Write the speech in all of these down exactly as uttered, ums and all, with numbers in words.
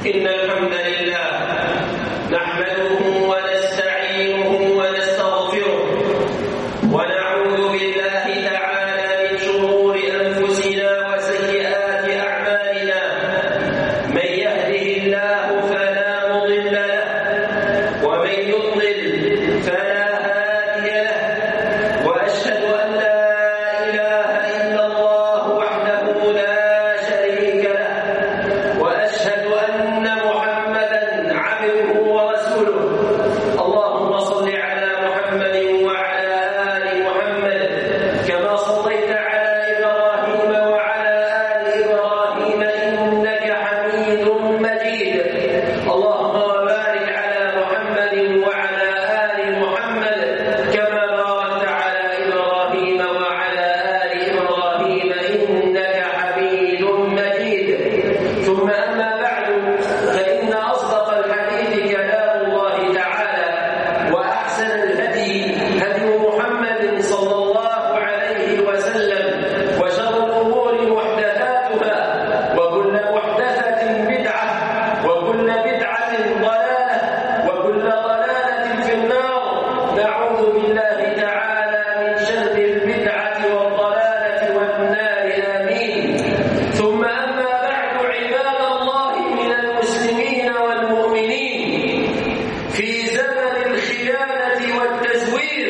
إن الحمد لله نحمده ونستعينه ونستغفره ونعوذ بالله تعالى من شرور أنفسنا وسيئات أعمالنا. من يهده الله فلا مضل له ومن يضلل فلا هادي له، وأشهد أن لا إله إلا الله وحده لا شريك له، وأشهد أن محمدا عبده ورسوله. اللهم صل على محمد وعلى آل محمد كما صليت على إبراهيم وعلى آل إبراهيم إنك حميد مجيد. اللهم بارك على محمد وعلى آل محمد كما باركت على إبراهيم وعلى آل إبراهيم إنك حميد مجيد. ثم أما بعد، فإن أصدق الحديث كلام الله تعالى، وأحسن الهدي هدي محمد صلى الله عليه وسلم، وشر الأمور محدثاتها، وكل محدثة بدعة، وكل بدعة ضلالة، وكل ضلالة في النار. نعوذ بالله تعالى من شر البدعة والضلالة والنار، آمين. ثم أما بعد، عباد الله من المسلمين والمؤمنين، في زمن الخيانة والتزوير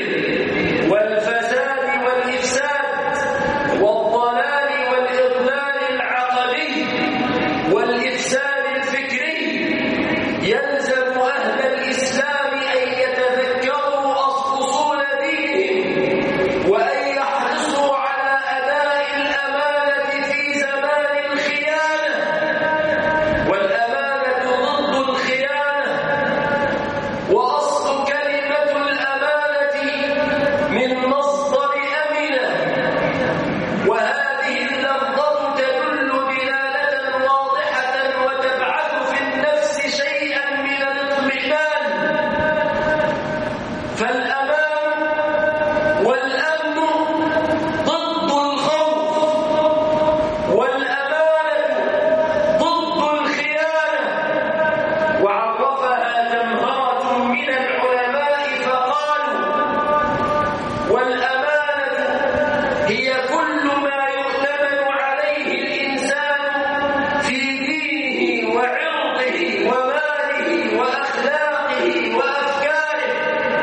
والفساد والإفساد والضلال والإضلال العقدي والإفساد الفكري، يلزم أهل الإسلام أن يتذكروا أصول دينهم، وأن يحرصوا على أداء الأمانة في زمان الخيانة. والأمانة ضد الخيانة، وأصل كلمة الأمانة من مصدر أمنة، وهذه اللفظة تدل دلالة واضحة وتبعث في النفس شيئا من الاطمئنان. فالأمان والأمن ضد الخوف، والأمانة ضد الخيانة. وعرفها جمهرة من العلماء فقالوا: والأمانة هي كل ما يؤتمن عليه الإنسان في دينه وعرضه وماله وأخلاقه وأفكاره.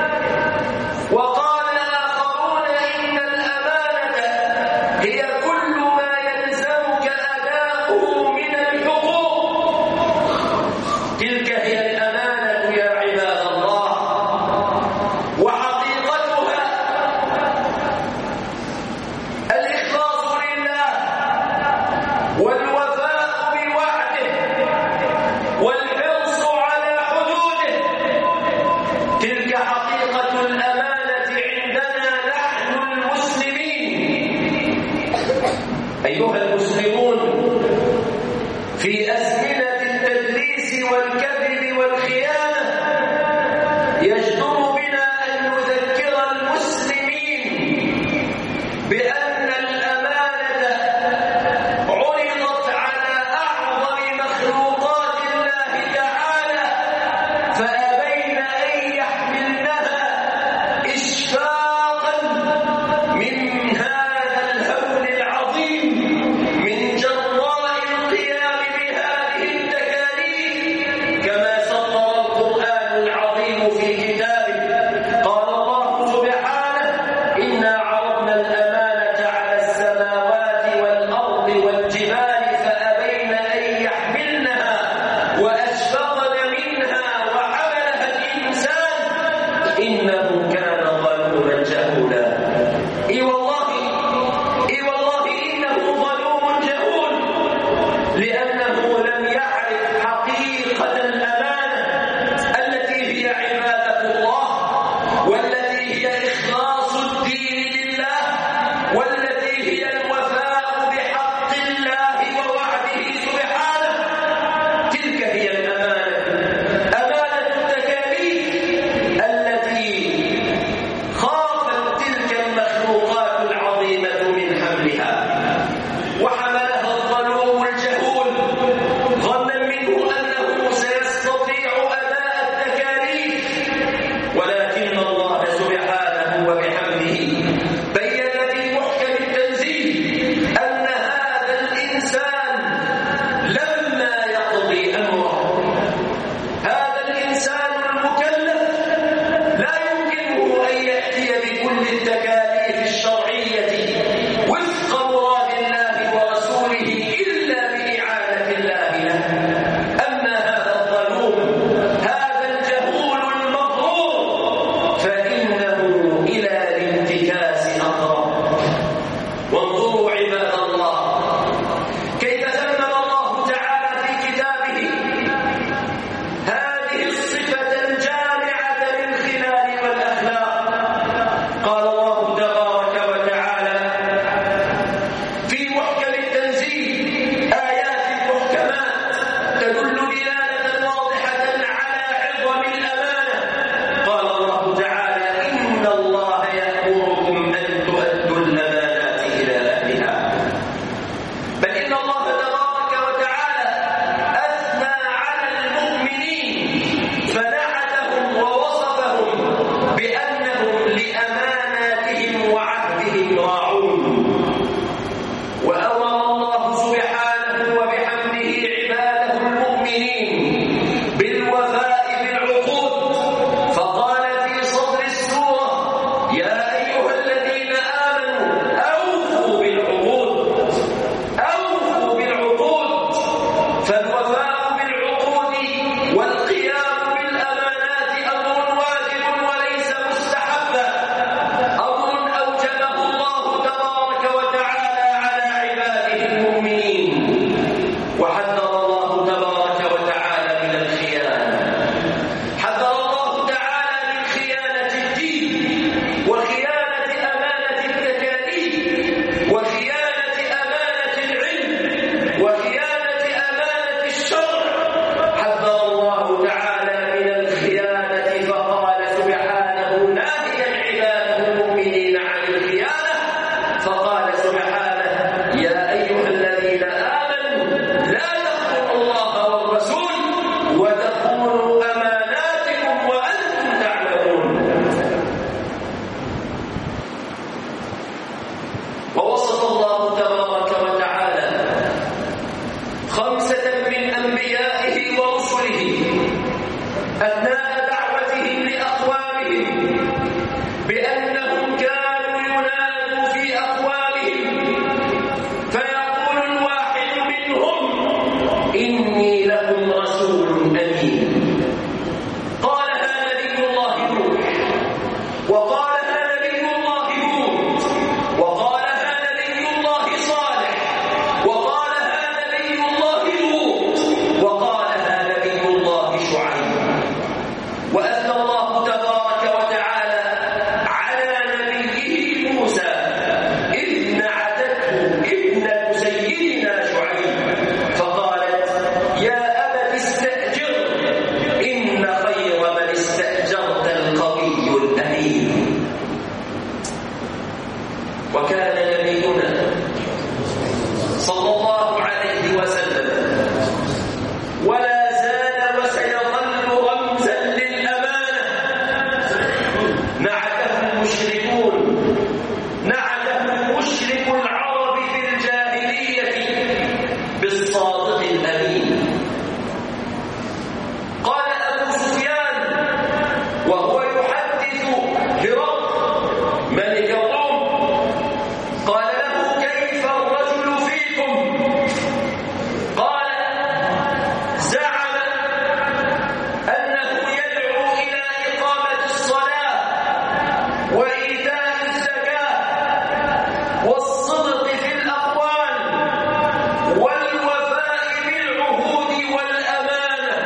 وقال آخرون: إن الأمانة هي كل ما يلزمك أداؤه من الحقوق. تلك هي الأمانة يا عباد الله، وحقيقتها فقال سبحانه: يا أيها الذين آمنوا لا تخونوا الله والرسول وتخونوا أماناتكم وأنتم تعلمون. ووصف الله تبارك وتعالى خمسة من أنبيائه ورسله أثناء دعوتهم لأقوامهم بأنهم كانوا ينادوا في أقوامهم فيقول الواحد منهم: إني لكم رسول أمين. قالها نبي الله نوح، وقالها نبي الله هود، وقالها نبي الله صالح، وقالها نبي الله لوط، وقالها نبي الله شعيب. وأثنى الله تبارك وتعالى على نبيه موسى إذ نعتته ابنة سيدنا شعيب فقالت: يا أبت استأجر إن خير من استأجرت القوي الأمين. وكان نبينا صلى الله عليه وسلم ولا زال وسيظل رمزا للأمانة. نعته المشركون، نعته مشرك العرب في الجاهلية بالصادق الأمين. قال أبو سفيان وهو يحدث هرقل ملك الروم، قال له: كيف الرجل فيكم؟ قال: زعم أنه يدعو إلى إقامة الصلاة وإيتاء الزكاة والصدق في الأقوال والوفاء بالعهود والأمانة.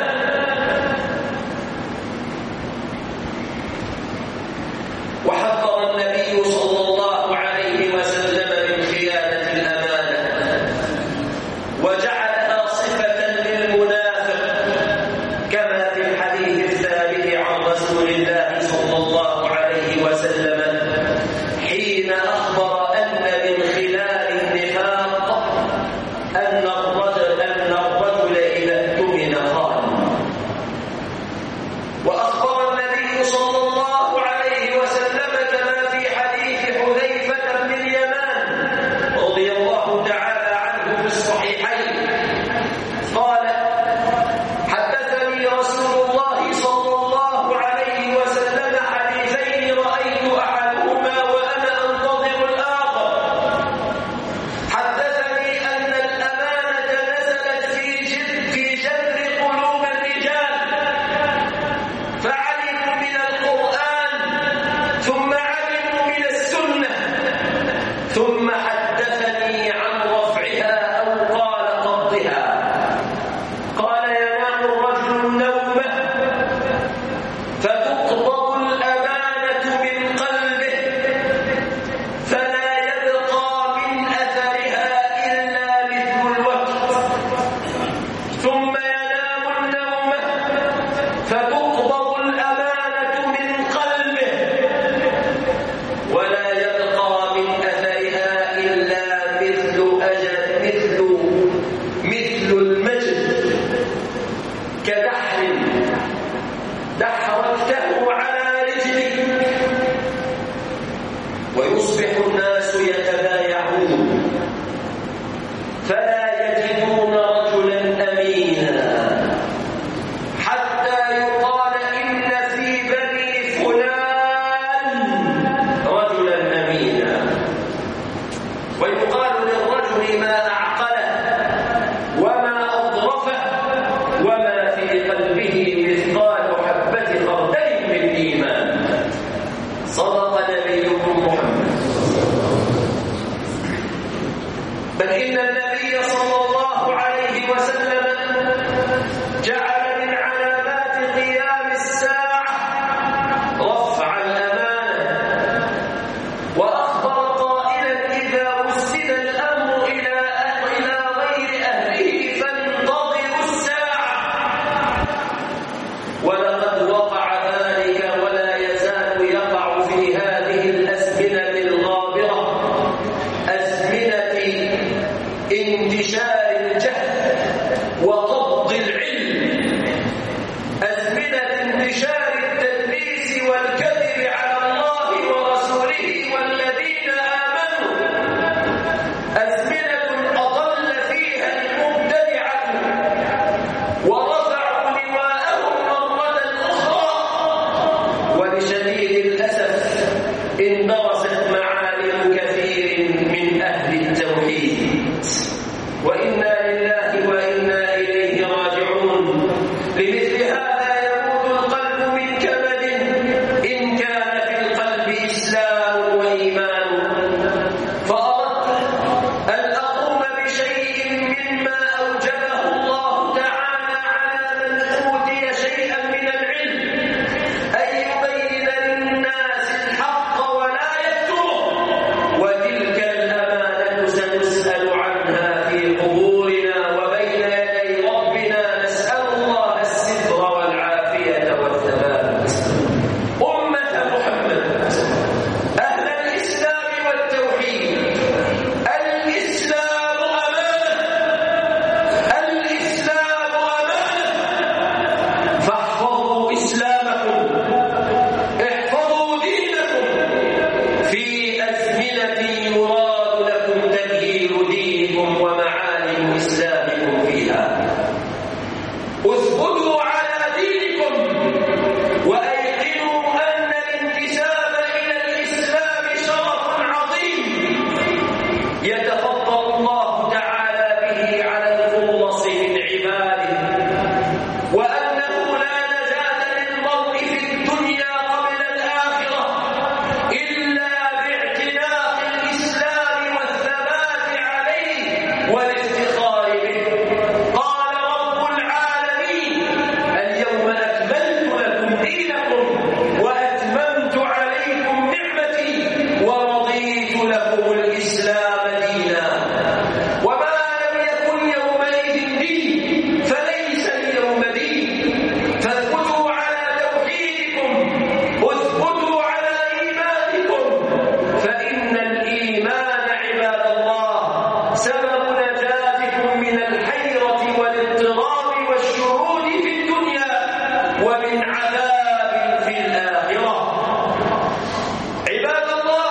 وحذر النبي صلى الله عليه وسلم من خيانة الأمانة وجعلها صفة للمنافق، كما في الحديث الثابت عن رسول الله صلى الله عليه وسلم حين أخبر أن من خلال النفاق أن الرجل أن الرجل إذا اؤتمن خان. وأخبر النبي صلى الله عليه وسلم كما في حديث حذيفة بن اليمان رضي الله تعالى عنه في الصحيحين قال: حدثني رسول الله صلى الله عليه وسلم حديثين رأيت أحدهما وأنا أنتظر الآخر. حدثني أن الأمانة نزلت في جذر في جذر قلوب الرجال فعلموا من القرآن ثم علموا من السنة، ثم حدثني عن رفعها أو قال قبضها. قال: ينام الرجل النوم فتقبض الأمانة من قلبه فلا يبقى من أثرها إلا مثل الوقت، ثم ينام النوم فتقبض الأمانة من قلبه ولا يبقى من أثرها إلا مثل أجل مثل مثل المجد كدحر دحرجته على رجلك. ويصبح الناس يتبايعون فلا يجدون رجلا أمينا حتى يقال: إن في بني فلان رجلا أمينا. ويقال للرجل ما أعقله وما أضرفه وما في قلبه مثقال حبة خردل من إيمان. صدق نبيكم محمد لكم الإسلام دينا وما لم يكن يومئذ دين فليس اليوم دين فاثبتوا على توحيدكم واثبتوا على إيمانكم فإن الإيمان عباد الله سبب نجاتكم من الحيرة والاضطراب والشرود في الدنيا ومن عذاب في الآخرة. عباد الله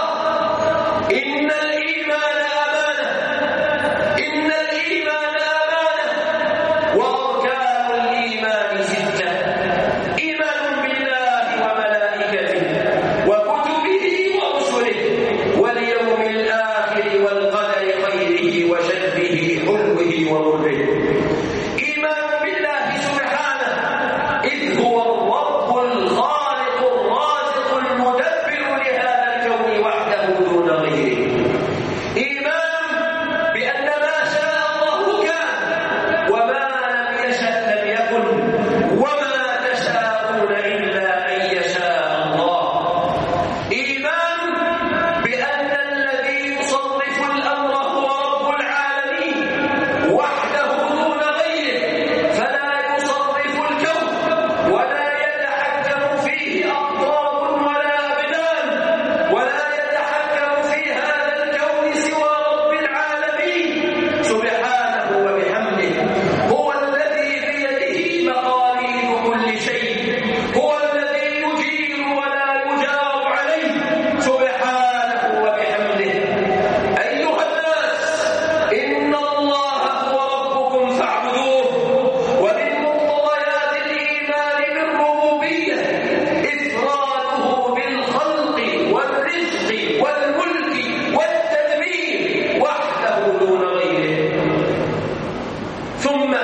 إن الإيمان أمانة إن الإيمان أمانة وأركان الإيمان ستة إيمان بالله وملائكته وكتبه ورسله واليوم الآخر والقدر خيره وشره حلوه ومره. إيمان بالله سبحانه إذ هو الرب الخالق الرازق المدبر لهذا الكون وحده دون غيره. إيمان بأن ما شاء الله كان وما لم يشأ لم يكن وما تشاءون إلا أن يشاء الله. إيمان بأن الذي يصرف الأمر هو رب العالمين وحده دون غيره فلا يصرف الكون ولا يتحكم فيه أقطاب ولا أبدان ولا يتحكم في هذا الكون سوى رب العالمين سبحانه وبحمده. هو الذي بيده مقاليد كل شيء هو الذي يجير ولا يجار عليه سبحانه وبحمده. أيها الناس إن الله هو ربكم فاعبدوه. ومن مقتضيات الإيمان بالربوبية إفراده بالخلق والرزق والملك والتدبير وحده دون غيره. ثم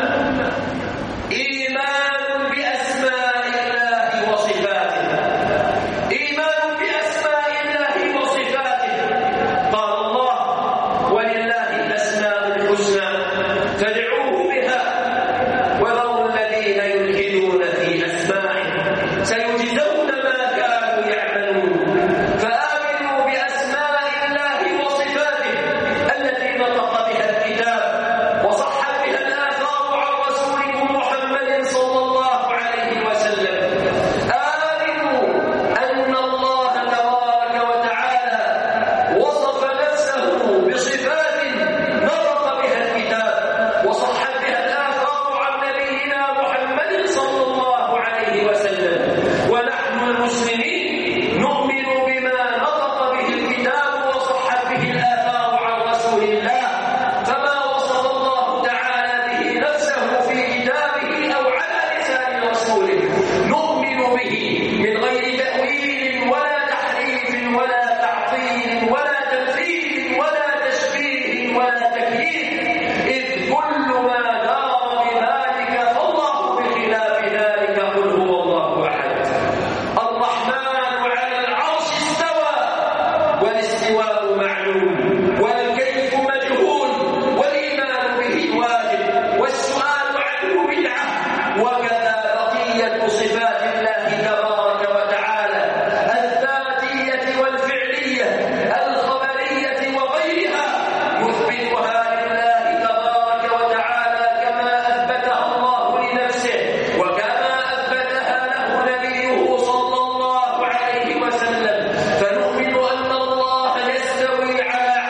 إيمان بأسماء الله وصفاته إيمان بأسماء الله وصفاته. قال الله ولله الأسماء الحسنى فادعوه بها وذروا الذين يلحدون في أسمائه سيجزون ما كانوا يعملون. فآمنوا بأسماء الله وصفاته التي نطق بها الكتاب وصحت بها الآثار عن رسولكم محمد صلى الله عليه وسلم. آمنوا أن الله تبارك وتعالى وصف نفسه بصفات نطق بها الكتاب وصحت بها الآثار عن نبينا محمد صلى الله عليه وسلم. ونحن المسلمين نؤمن بما نطق به الكتاب وصحت به الآثار عن رسول الله. فما وصف الله تعالى به نفسه في كتابه أو على لسان رسوله نؤمن به من غير تأويل ولا تحريف ولا تعطيل ولا تمثيل ولا تشبيه ولا تكييف إذ كل ما دار بذلك فالله بخلاف ذلك قل هو الله أحد. الرحمن على العرش استوى والاستواء معلوم والكيف مجهول والإيمان به واجب والسؤال عنه بدعة. وكذا بقية صفات الله تبارك وتعالى الذاتية والفعلية الخبرية وغيرها يثبتها لله تبارك وتعالى كما أثبتها الله لنفسه وكما أثبتها له نبيه صلى الله عليه وسلم. فنؤمن أن الله يستوي على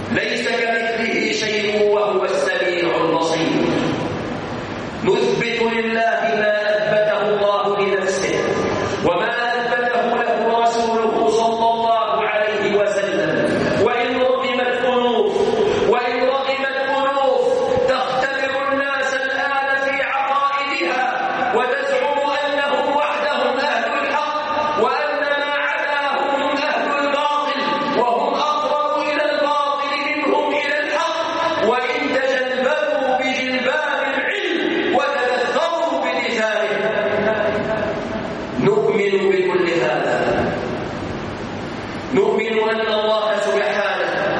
ليس كمثله شيء وهو السميع البصير. نثبت لله ما أثبته الله لنفسه وما أثبته له رسوله صلى الله عليه وسلم. وإن رغمت أنوف وإن رغمت أنوف تختبر الناس الآن في عقائدها وتزعم أنهم وحدهم أهل الحق وأن ما عداهم هم أهل الباطل وهم أقرب إلى الباطل منهم إلى الحق، وإن تجلببوا بجلباب العلم وتدثروا بلسانه. نؤمن بكل هذا، نؤمن أن الله سبحانه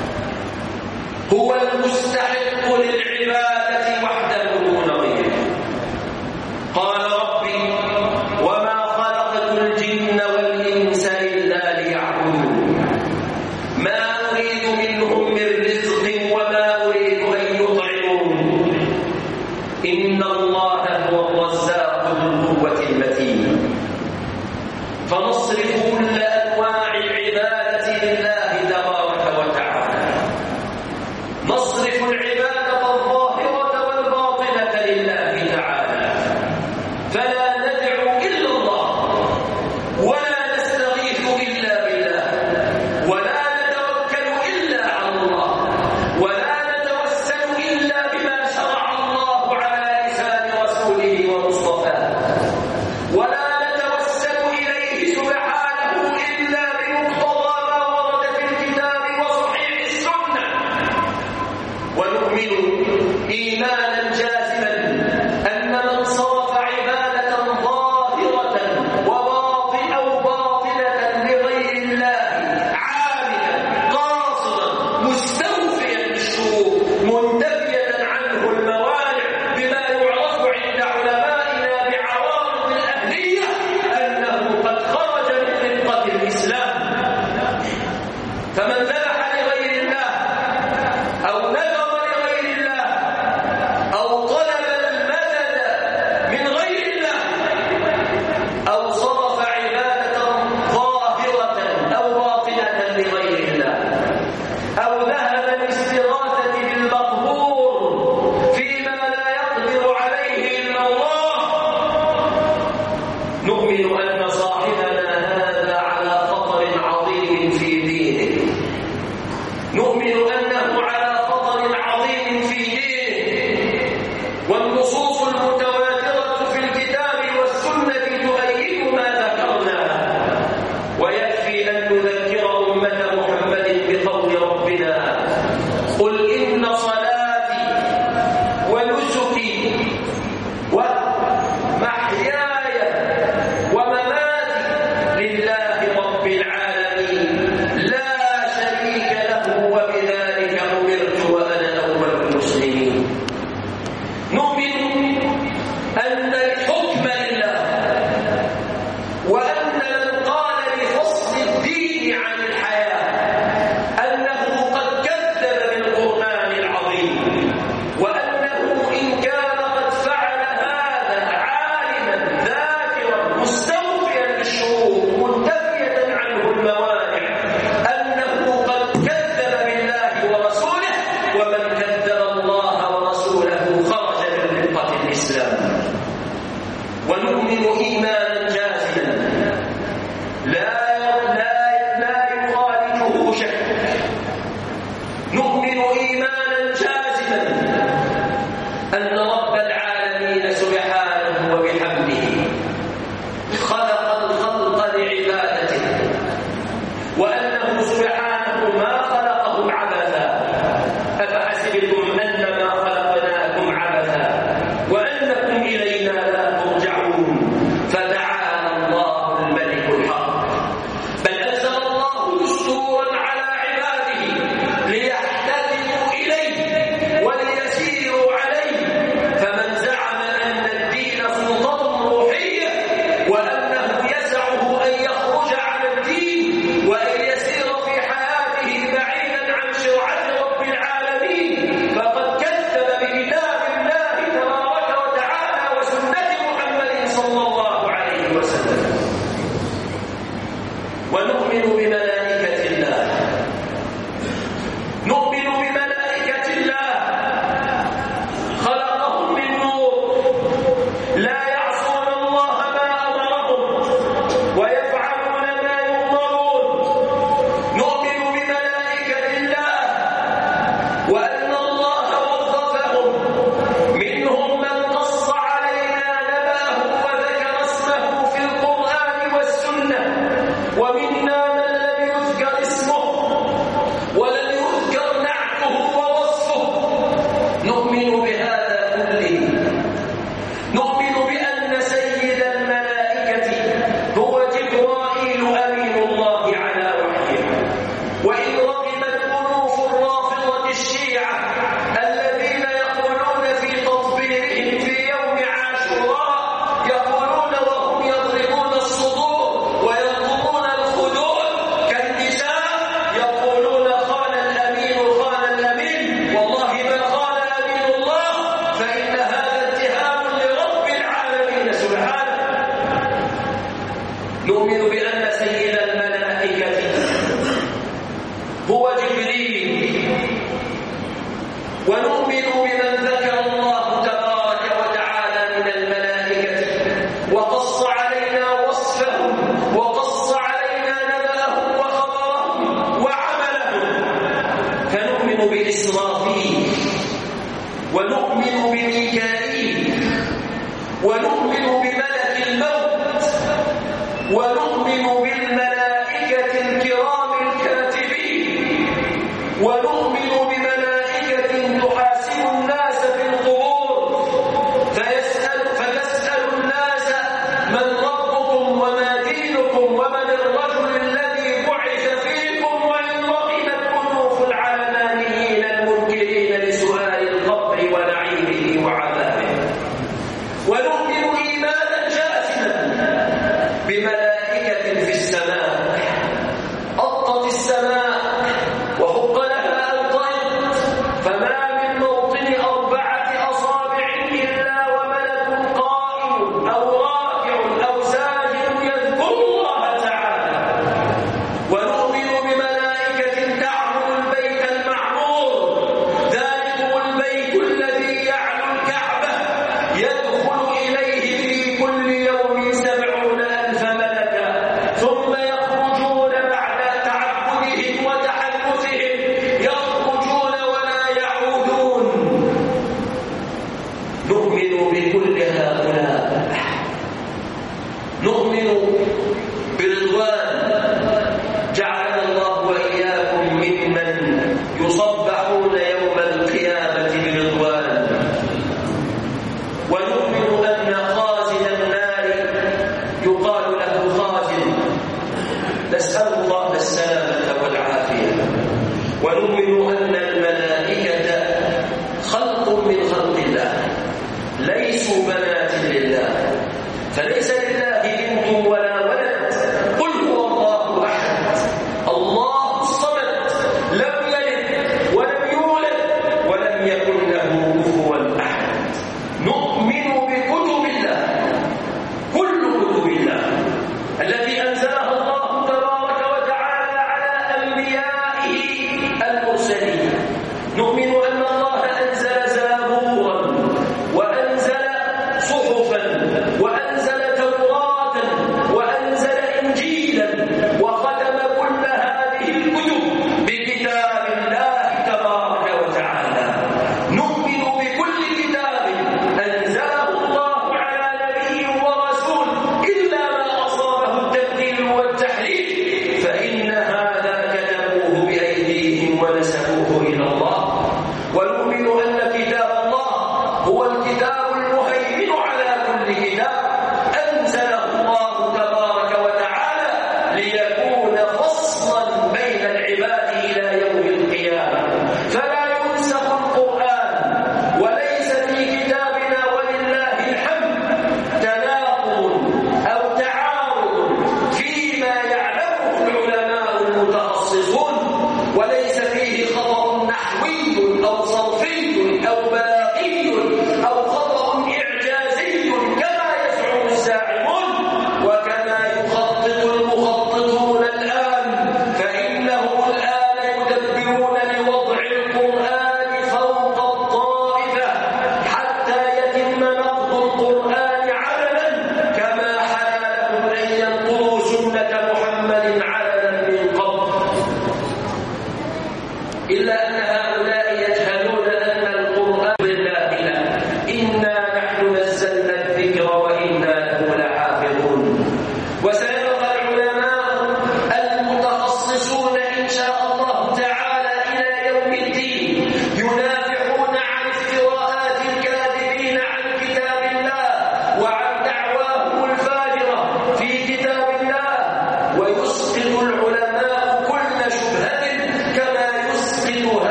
هو المستحق للعبادة وحده دون غيره. قال ربي وما خلقت الجن والإنس إلا ليعبدون ما أريد منهم من رزق وما أريد أن يطعمون إن الله هو الرزاق ذو القوة المتين. فنصرف كل أنواع العبادة لله تبارك وتعالى، نصرف العبادة الظاهرة والباطنة لله تعالى، فلا ندعو إلا الله ولا نستغيث إلا بالله ولا نتوكل إلا على الله ولا نتوسل إلا بما شرع الله على لسان رسوله ومصطفاه، ولا نتوسل إليه سبحانه إلا بمقتضى ما ورد في الكتاب وصحيح السنة. ونؤمن إيمانا جازما أن من صرف عبادة ظاهرة وباطنة أو باطنة لغير الله عاملا قاصدا مستوفيا للشروط منتفية عنه الموانع بما يعرف عند علمائنا بعوارض الأهلية أنه قد خرج من رقة الإسلام. فمن ذبح لغير الله أو نذر لغير الله أو طلب المدد من غير الله أو صرف عبادة ظاهرة أو باطنة لغير الله أو ذهب للاستغاثة بالمقبور فيما لا يقدر عليه إلا الله، نؤمن أن صاحبنا هذا على خطر عظيم في دينه، نؤمن أنه على خطر عظيم في دينه، والنصوص المتواترة في الكتاب والسنة تؤيد ما ذكرنا. ويكفي أن نذكر أمة محمد بقول ربنا قل إن صلاتي ونسكي ومحياي ومماتي لله رب العالمين لا شريك له وبذلك وأن الله وظفهم، منهم من قص علينا نبأه وذكر اسمه في القرآن والسنة، ومنا من لم يذكر اسمه ولم يذكر نعته ووصفه. نؤمن بهذا كله، نؤمن بأن سيد الملائكة هو جبرائيل أمين الله على وحيه. وإن رغبت أنوف الرافضة الشيعة الذين يقولون في تطبيرهم في يوم عاشوراء، يقولون وهم يضربون الصدور وينظرون الخدود كالنساء، يقولون خان الأمين خان الأمين، والله من خان أمين الله فإن هذا اتهام لرب العالمين سبحانه. نؤمن بأن سيد الملائكة هو جبريل، ونؤمن بمن ذكر الله تبارك وتعالى من الملائكة وقص علينا وصفهم وقص علينا نبأهم وخبرهم وعملهم. فنؤمن بإسرافيل، ونؤمن بميكائيل، ونؤمن بملك الموت، ونؤمن بالملائكة الكرام الكاتبين، ونؤمن بملائكة تحاسب الناس في القبور فيسأل فتسأل الناس من ربكم وما دينكم ومن الرجل الذي بعث فيكم، وإن رغبت أنوف العلمانيين المنكرين لسؤال القبر ونعيمه وعذابه. ونؤمن إيمانا جازما بملائكة في السماء، أطت السماء وحق لها أن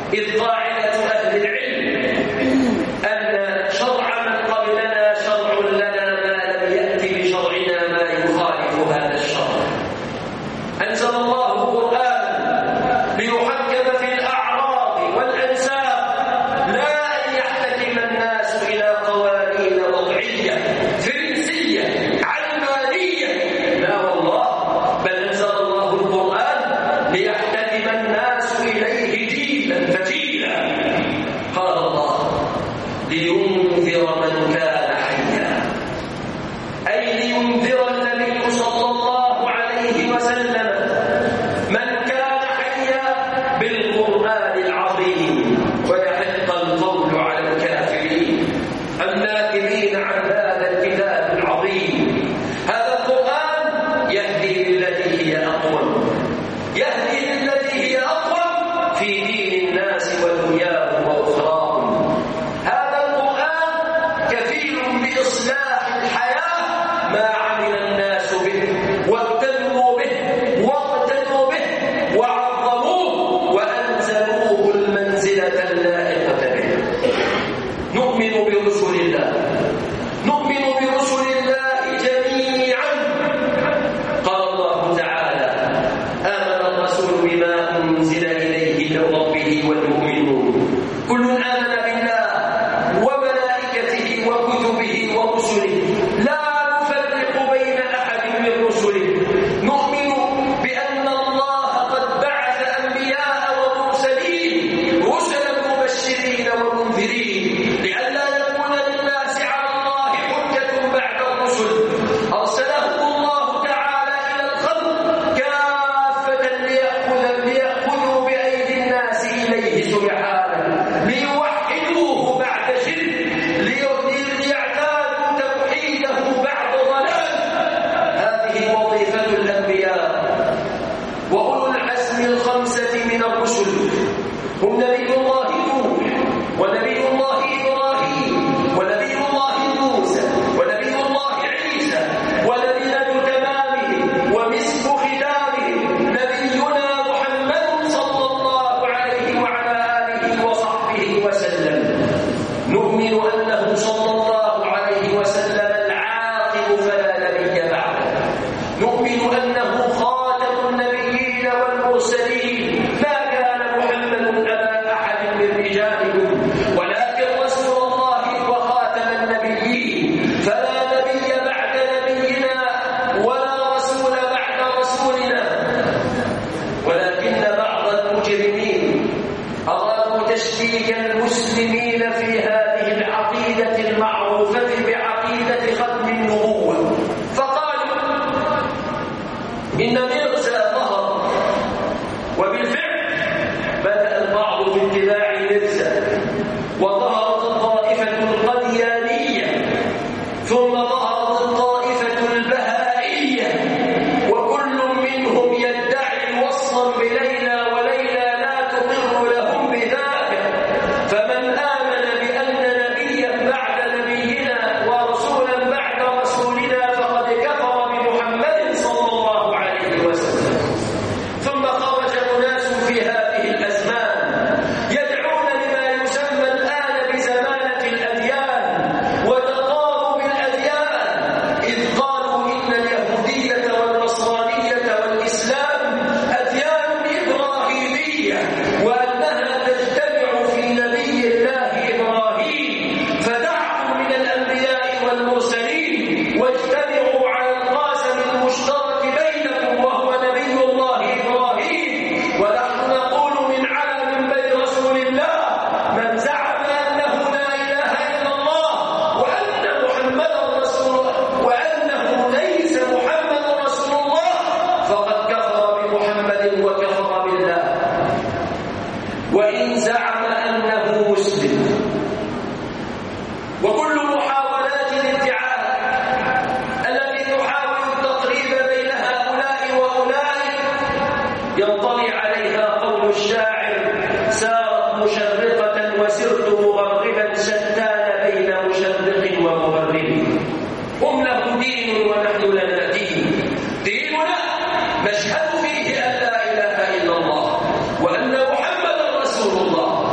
إذ قاعدة أهل العلم أن شرع من قبلنا شرع لنا ما لم يأت بشرعنا ما يخالف هذا الشرع. أنزل الله قرآنا ليحكم في الأعراض والأنساب، لا أن يحتكم الناس إلى قوانين وضعية فرنسية علمانية، لا والله، بل أنزل الله القرآن ليحتكم الناس إليه جيلا فتيلا. قال الله: لينذر من كان حيا، أي لينذر النبي صلى الله عليه وسلم من كان حيا بالقرآن العظيم، ويحق القول على الكافرين الناكرين عن هذا الكتاب العظيم. هذا القرآن يهدي للتي هي أقوم، يهدي للتي هي أقوم في دين الناس ودنياهم وأخراهم. هذا القرآن كفيل بإصلاح الحياة ما عمل الناس به واهتموا به واقتدوا به وعظموه وأنزلوه المنزلة اللائقة به. نؤمن برسل الله، نؤمن برسل الله جميعا. قال الله تعالى: آمن الرسول بما أنزل إليه من ربه والمؤمنون كل آمن بالله وملائكته وكتبه ورسله لا نفرق بين أحد من رسله. نؤمن بأن الله قد بعث أنبياء ومرسلين رسلا مبشرين ومنذرين لئلا يكون للناس على الله حجة بعد الرسل. أرسلهم الله تعالى إلى الخلق كافة ليأخذ ليأخذوا بأيدي الناس إليه سبحانه، ليوحدوه بعد شرك، ليعتادوا توحيده بعد ضلال. هذه وظيفة الأنبياء. وأولو العزم الخمسة من الرسل هم نبي الله نوح ونبي الله إبراهيم ونبي الله موسى ونبي الله عيسى، ولبنة تمامهم ومسك ختامهم نبينا محمد صلى الله عليه وعلى آله وصحبه وسلم. نؤمن أنه صلى الله عليه وسلم العاقب فلا نبي بعده. نؤمن أنه خاتم النبيين والمرسلين، ما كان محمد أبا أحد من رجالكم ولكن رسول الله وخاتم النبيين، فلا نبي بعد نبينا ولا رسول بعد رسولنا. ولكن بعض المجرمين أرادوا تشكيك المسلمين في هذه العقيدة المعروفة بعقيدة ختم النبوة، فقالوا إن ميرزا ظهر. وبالفعل بدأ البعض في اتباع ميرزا، وظهرت الطائفة القديانية، ثم ظهرت الطائفة البهائية، وكل منهم يدعي وصلا بليلى، وليلى لا تقر لهم بذاك. فمن آمن بأن نبيا بعد نبينا ورسولا بعد رسولنا فقد كفر بمحمد صلى الله عليه وسلم. ثم خرج أناس في هذه الأزمان يدعون لما يسمى الآن بزمانة الأديان وتقارب الأديان، إذ قالوا إن اليهودية والنصرانية والإسلام أديان إبراهيمية، وأنها تجتمع في نبي الله إبراهيم. فدعوا من الأنبياء والمرسلين واجتمعوا على القاسم المشترك بينكم وهو نبي الله إبراهيم. ونحن نقول من على منبر رسول الله: من زعم أنه لا إله إلا الله وأن محمدا رسول الله وأنه ليس محمد رسول الله فقد كفر بمحمد وكفر بالله. وإن زعم أنه مسلم. وكل محاولات الادعاء التي تحاول التقريب بين هؤلاء وأولئك ينطلي عليها قول الشاعر: سارت مشرقة وسرت مغربا شتان بين مشرق ومغرب. هم له دين ونحن لنا دين. ديننا نشهد فيه أن لا إله إلا الله وأن محمدا رسول الله،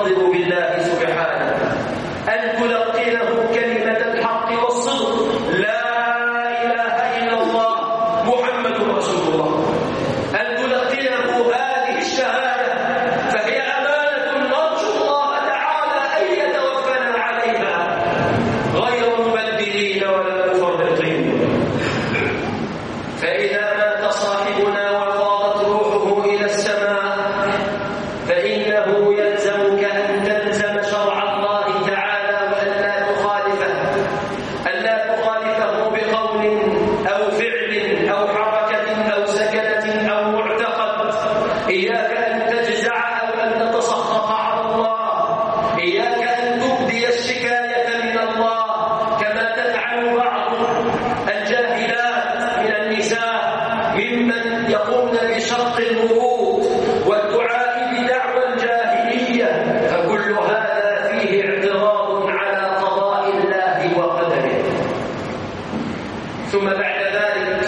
ترتبط بالله سبحانه، أن تلقنه كلمة الحق والصدق، لا إله إلا الله محمد رسول الله، أن تلقنه هذه الشهادة، فهي أمانة نرجو الله تعالى أن يتوفنا عليها غير مبدلين ولا مفرطين. فإذا مات صاحبنا وفاضت روحه إلى السماء فإنه يلزمك أن تلزم شرع الله تعالى وأن لا تخالفه، أن لا تخالفه بقول أو فعل أو حركة أو سكنة أو معتقد. إياك أن تجزع أو أن تتسخط على الله، إياك أن تبدي الشكاية من الله كما تفعل بعض الجاهلات من النساء ممن يقومن بشق الورود والدعاء بدعوى الجاهلية، فكل هذا فيه اعتراض على قضاء الله وقدره. ثم بعد ذلك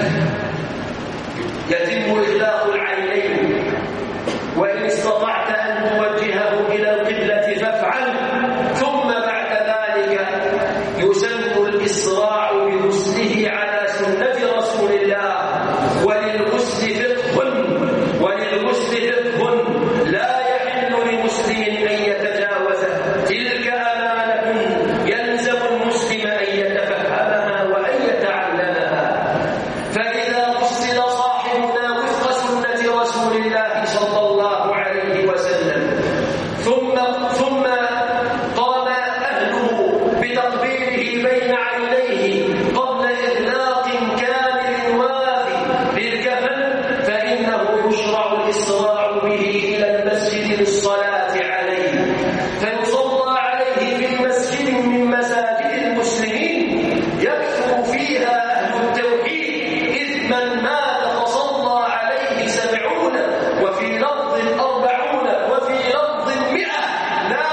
يتم إغلاق العينين، وإن استطعت أن توجهه إلى القبلة فافعل. ثم بعد ذلك يسن الإسراع بغسله على سنة رسول الله، وللغسل فقه وللغسل فقه لا يحل لمسلم أن يتجاوزه. تلك أمانة يلزم المسلم أن يتفهمها وأن يتعلمها. فإذا غسل صاحبنا وفق سنة رسول الله صلى الله عليه وسلم ثم ثم قام أهله بتقبيله بين عينيه قبل إغلاق كامل وافي للكفن، فإنه يشرع الإسراع به إلى المسجد للصلاة عليه، فيصلى عليه في مسجد من مساجد المسلمين يكثر فيها أهل التوحيد، إذ من مات فصلى عليه سبعون وفي لفظ أربعون وفي لفظ مئة لا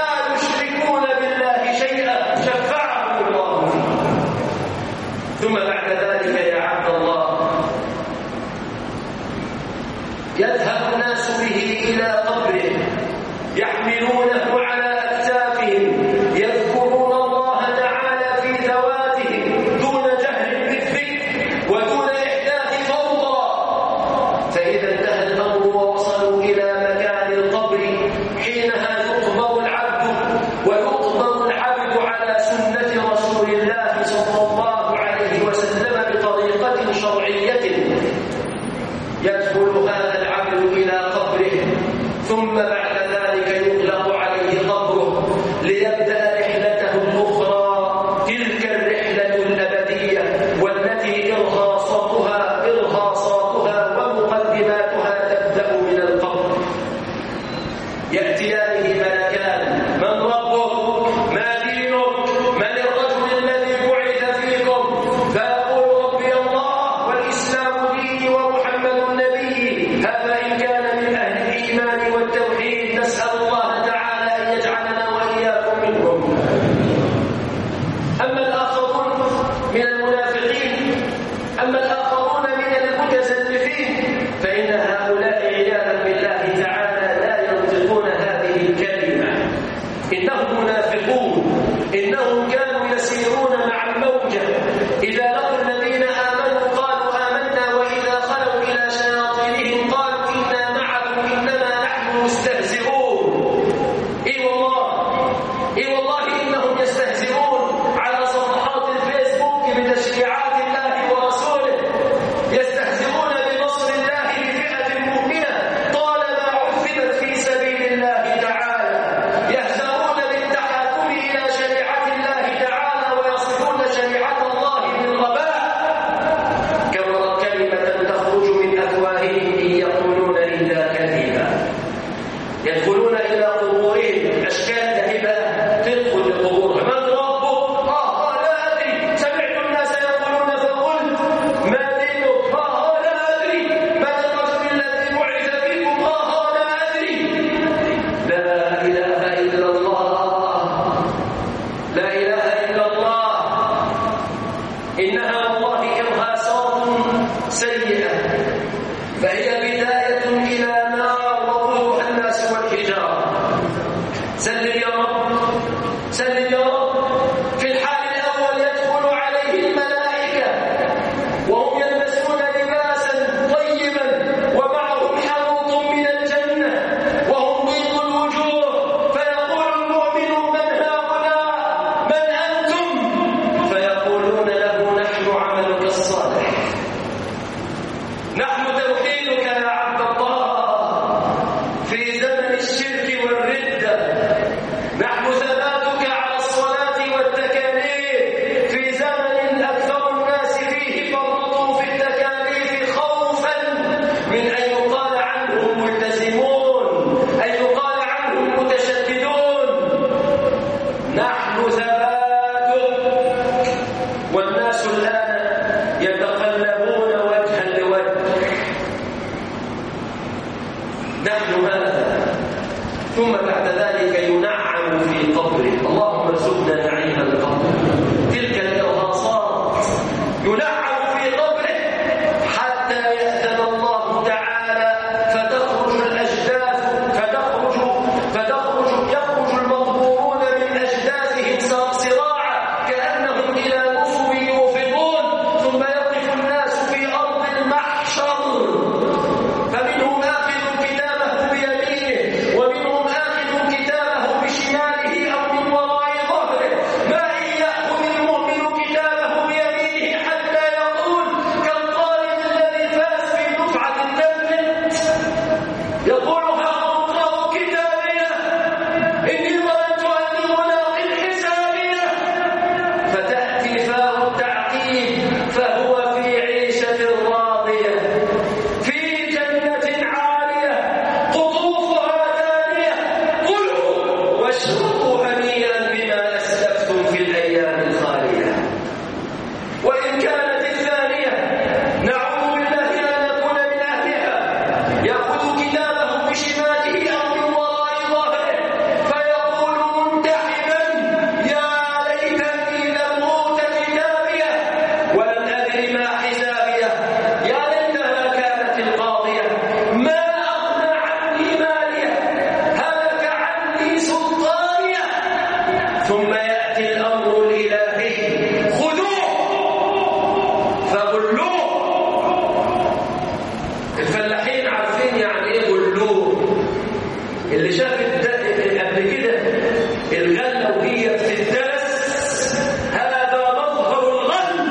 سلم يا رب. في الحال الأول يدخل عليه الملائكة وهم يلبسون لباسا طيبا ومعهم حنوط من الجنة وهم بيض الوجوه، فيقول المؤمن من هؤلاء؟ من أنتم؟ فيقولون له نحن عملك الصالح، نحن توحيدك يا عبد الله في زمن الشرك والردة، نحن ثباتك على الصلاة والتكاليف في زمن أكثر الناس فيه فرطوا في التكاليف خوفا من أن يقال عنهم ملتزمون، أن يقال عنهم متشددون. نحن ثباتك، والناس الآن يتقلبون وجها لوجه. نحن هذا. ثم بعد ذلك ينعم في قبره، اللهم ارزقنا نعيم القبر، تلك الإرهاصات. ينعم في قبره حتى يأذن الله تعالى فتخرج الأجداث فتخرج فتخرج يخرج المقبورون من أجداثهم صراعا كأنهم إلى نصب يوفضون، ثم يقف الناس في أرض المحشر، فمنهم آخذ كتابه بيمينه ومنهم آخذ كتابه بشماله أو من وراء ظهره. ما إن يأخذ المؤمن كتابه بيمينه حتى يقول كالطالب الذي فاز في دفعة التابلت، يقول ها أقرأ كتابيه إني ظننت أني ملاق حسابيه، فتأتي فاء التعقيب فهو في عيشة راضية في جنة عالية قطوفها دانية، كلوا واشربوا هنيئا بما أسلفتم في الأيام الخالية. وإن كانت الثانية نعوذ بالله أن نكون من أهلها، يأخذ كتابه بشماله أو من وراء ظهره فيقول منتحبا يا ليتني لم أوت كتابيه ولم أدر ما حسابيه، يا ليتها كانت القاضية، ما أغنى عني ماليه، هلك عني سلطانيه. ثم يأتي الأمر الإلهي، خذوه فغلوه. الفلاحين عارفين يعني ايه غلوه، اللي شاف الد- قبل كده الغله وهي بتدرس، هذا مظهر الغل.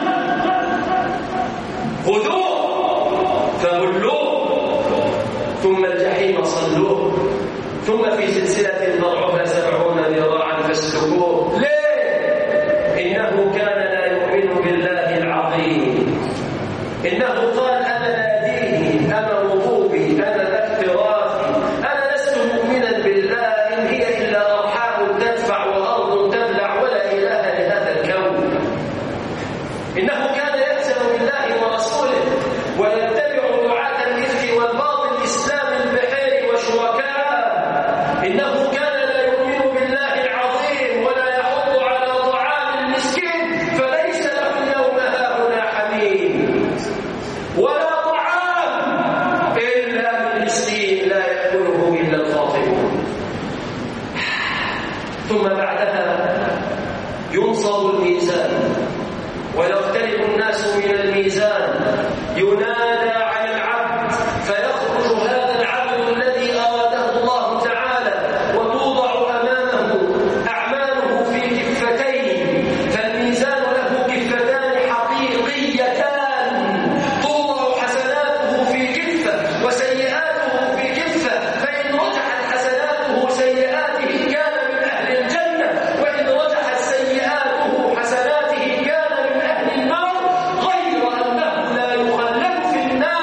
خذوه فغلوه ثم الجحيم صلوه ثم في سلسلة ضرعها سبعون ذراعا فاسلكوه. ليه؟ إنه كان لا يؤمن بالله العظيم. إنه قال أنا ناديه، أنا رطوبي، أنا اكترافي، أنا لست مؤمنا بالله، إن هي إلا أرحام تدفع وأرض تبلع ولا إله لهذا الكون. إنه كان يأسر بالله ورسوله ويتبع دعاة الإفك والباطل الإسلام البحير وشركائه. إنه كان لا يؤمن بالله العظيم ولا يحض على طعام المسكين، فليس له اليوم هاهنا حميم ولا طعام إلا من مسكين لا يأكله إلا الخاطئون. ثم بعدها ينصب الميزان ويختلف الناس من الميزان، ينادى على العبد فيخرج هذا العبد الذي أراده الله تعالى وتوضع أمامه أعماله في كفتين، فالميزان له كفتان حقيقيتان، توضع حسناته في كفة وسيئاته في كفة، فإن رجحت حسناته سيئاته كان من أهل الجنة، وإن رجحت سيئاته حسناته كان من أهل النار، غير أنه لا يخلد في النار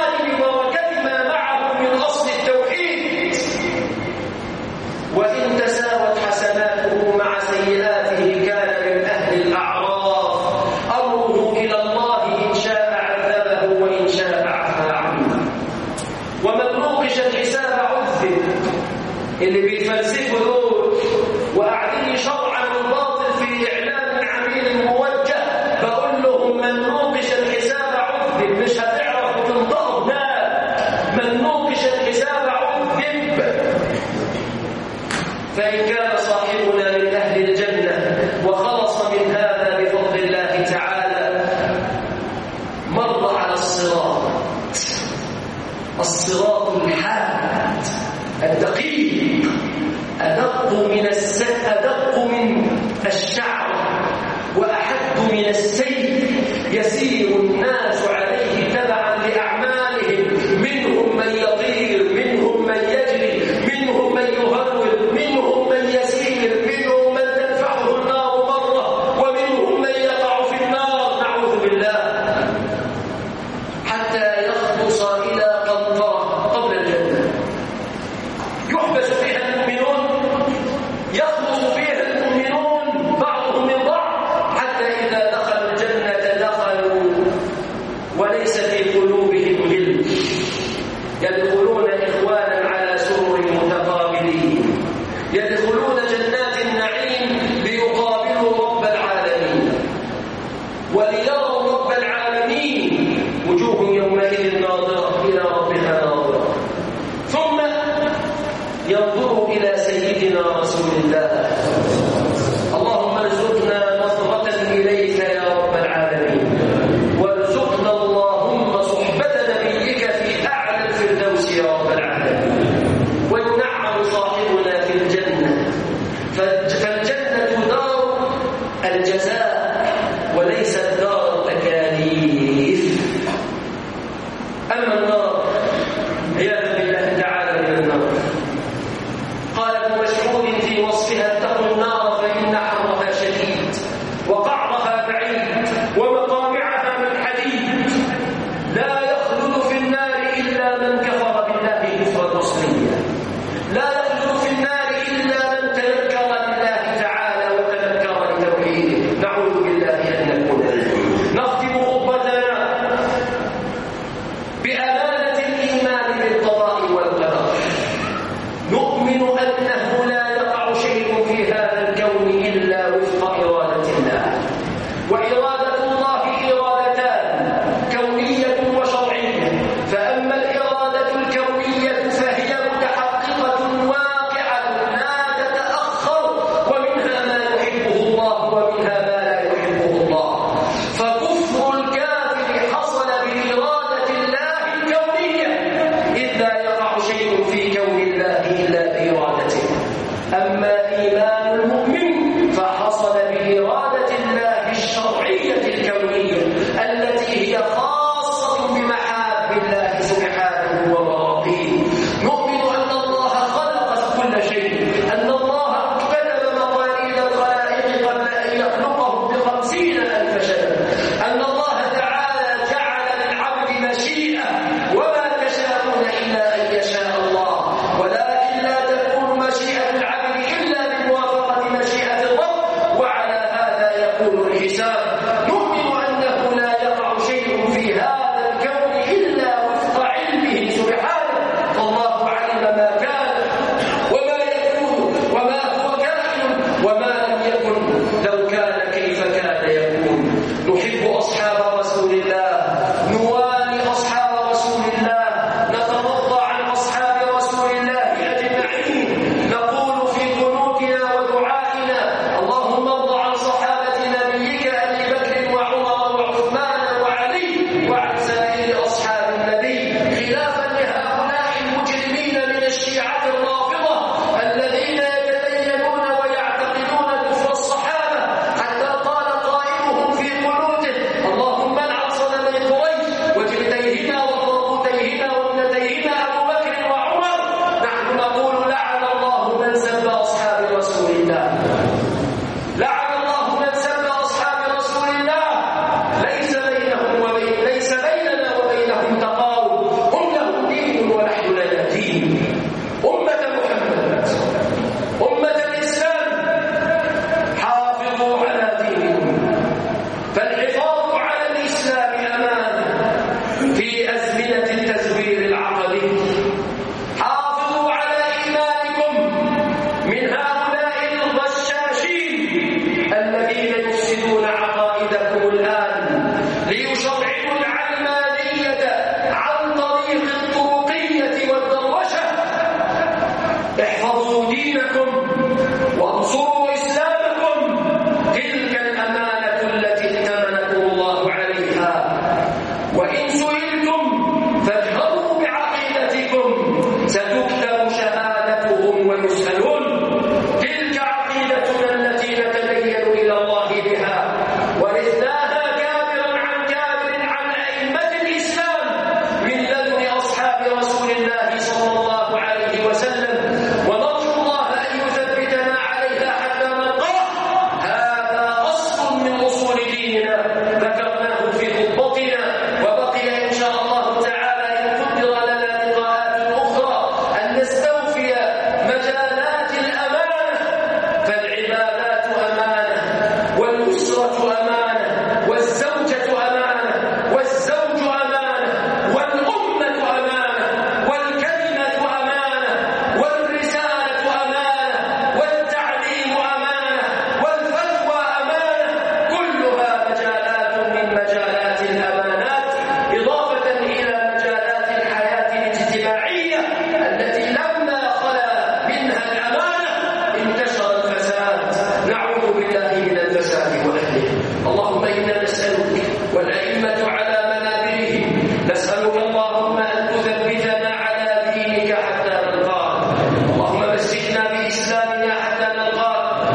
من السيل يسير الناس عليه تبعا لأعمالهم، منهم من يطير، منهم من يجري، منهم من يهرول، منهم من يسير، منهم من تدفعه النار مرة، ومنهم من يقع في النار نعوذ بالله، حتى يخلص إلى قنطرة قبل الجنة يحبس فيها المؤمنون، يخلص فيها المؤمنون بعضهم من بعض، حتى إذا دخلوا الجنة دخلوا وليس في قلوبهم غل، يدخلون إخوانا على سرر متقابلين، يدخلون جنات النعيم ليقابلوا رب العالمين وليروا رب العالمين، وجوه يومئذ ناظرة إلى ربها ناظرة. ثم ينظروا إلى سيدنا رسول الله، اللهم ارزقنا نظرة إليك يا رب العالمين، وارزقنا اللهم صحبة نبيك في أعلى الفردوس يا رب العالمين. وينعم صاحبنا في الجنة، فالجنة دار الجزاء وليست دار التكاليف. أما النار عياذا بالله تعالى من النار، قال ابن مسعود في وصفها: اتقوا النار فإن حرها شديد وقعرها بعيد ومقامعها من حديد، لا يخلد في النار إلا من كفر بالله كفرا أصليا، لا يخلد في النار إلا من تذكر لله تعالى وتذكر لتوحيده، نعوذ بالله أن نكون منهم. نختم خطبتنا بأمانة الإيمان بالقضاء والقدر، نؤمن أنه لا يقع شيء في هذا الكون إلا وفق إرادة الله، وإرادة الله إرادتان، كونية وشرعية. فأما الإرادة الكونية فهي متحققة واقعة لا تتأخر، ومنها ما يحبه الله ومنها ما لا يحبه الله. فكفر الكافر حصل بإرادة الله الكونية، إذ لا يقع شيء في كون الله إلا بإرادته. أما إيمان المؤمن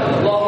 اللهم